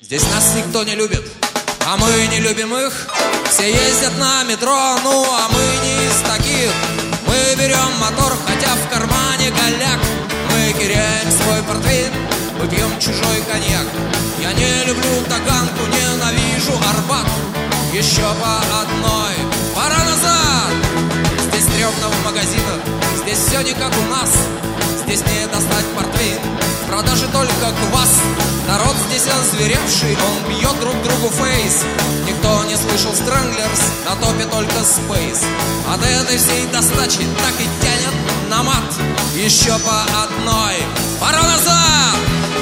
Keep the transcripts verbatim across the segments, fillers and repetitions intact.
Здесь нас никто не любит, а мы не любим их. Все ездят на метро, ну а мы не из таких. Мы берем мотор, хотя в кармане голяк. Мы киряем свой портвейн, мы пьем чужой коньяк. Я не люблю Таганку, ненавижу Арбат. Еще по одной, пора назад. Здесь стрёмно в магазинах, здесь все не как у нас. Здесь не достать портвейн, в продаже только квас. Народ здесь озверевший, он бьет друг другу фейс. Никто не слышал Stranglers, на топе только Space. От этой всей достачи так и тянет на мат. Еще по одной, пора назад!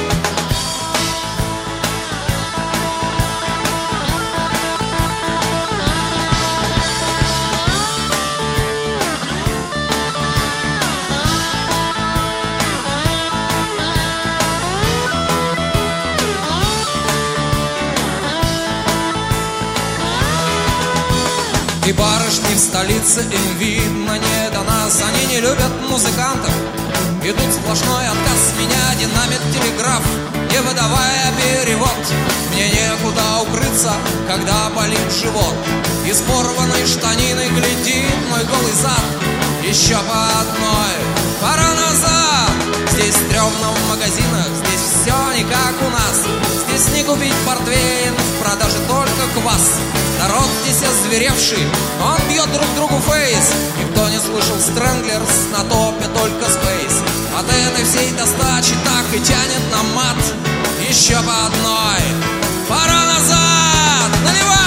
И барышни в столице, им видно не до нас. Они не любят музыкантов, идут сплошной отказ. Меня динамит телеграф, не выдавая перевод. Мне некуда укрыться, когда болит живот. Из порванной штанины глядит мой голый зад. Еще по одной, пора назад. Здесь стрёмно в магазинах, здесь все не как у нас. Здесь не купить портвейн, в продаже только квас. Народ здесь озверевший, он бьет друг другу фейс. Никто не слышал Stranglers, на топе только Space. От этой всей достачи так и тянет на мат. Еще по одной, пора назад, наливай!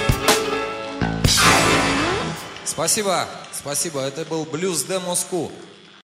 Спасибо, спасибо. Это был Blues de Moscou.